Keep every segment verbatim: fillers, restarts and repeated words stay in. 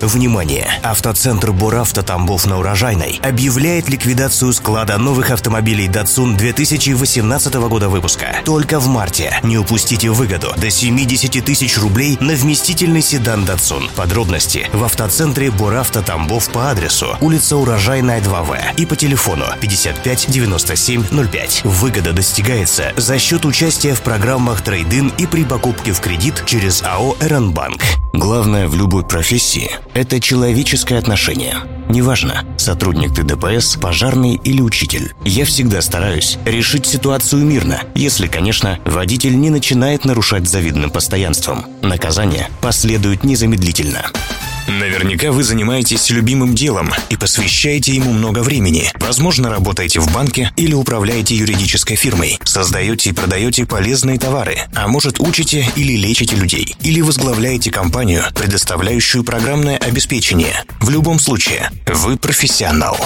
Внимание! Автоцентр «Боравто» Тамбов на Урожайной объявляет ликвидацию склада новых автомобилей Datsun две тысячи восемнадцатого года выпуска. Только в марте. Не упустите выгоду. До семьдесят тысяч рублей на вместительный седан Datsun. Подробности в автоцентре «Боравто» Тамбов по адресу улица Урожайная, два вэ и по телефону пятьдесят пять девяносто семь ноль пять. Выгода достигается за счет участия в программах трейд-ин и при покупке в кредит через АО «Эренбанк». Главное в любой профессии – это человеческое отношение. Неважно, сотрудник ты дэ пэ эс, пожарный или учитель. Я всегда стараюсь решить ситуацию мирно, если, конечно, водитель не начинает нарушать завидным постоянством. Наказание последует незамедлительно. Наверняка вы занимаетесь любимым делом и посвящаете ему много времени. Возможно, работаете в банке или управляете юридической фирмой, создаете и продаете полезные товары, а может, учите или лечите людей, или возглавляете компанию, предоставляющую программное обеспечение. В любом случае, вы профессионал.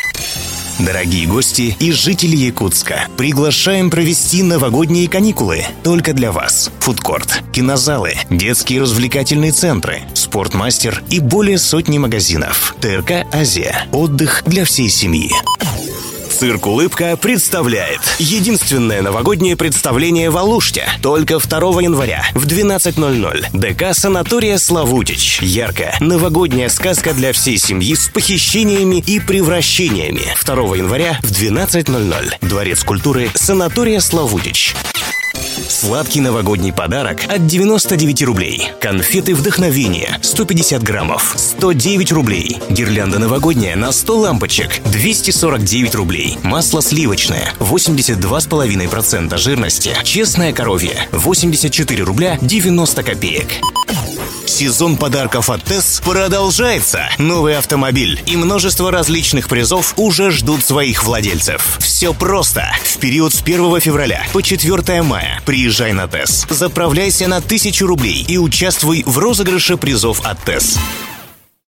Дорогие гости и жители Якутска, приглашаем провести новогодние каникулы только для вас. Фудкорт, кинозалы, детские развлекательные центры, спортмастер и более сотни магазинов. тэ эр ка «Азия». Отдых для всей семьи. Цирк «Улыбка» представляет единственное новогоднее представление в Алуште. Только второго января в двенадцать ноль ноль. дэ ка «Санатория Славутич». Яркая новогодняя сказка для всей семьи с похищениями и превращениями. второго января в двенадцать ноль ноль. Дворец культуры «Санатория Славутич». Сладкий новогодний подарок от девяносто девять рублей. Конфеты вдохновения сто пятьдесят граммов сто девять рублей. Гирлянда новогодняя на сто лампочек двести сорок девять рублей. Масло сливочное восемьдесят два и пять десятых процента жирности. Честное коровье восемьдесят четыре рубля девяносто копеек. Сезон подарков от ТЭС продолжается. Новый автомобиль и множество различных призов уже ждут своих владельцев. Все просто. В период с первого февраля по четвёртое мая приезжай на ТЭС, заправляйся на тысячу рублей и участвуй в розыгрыше призов от ТЭС.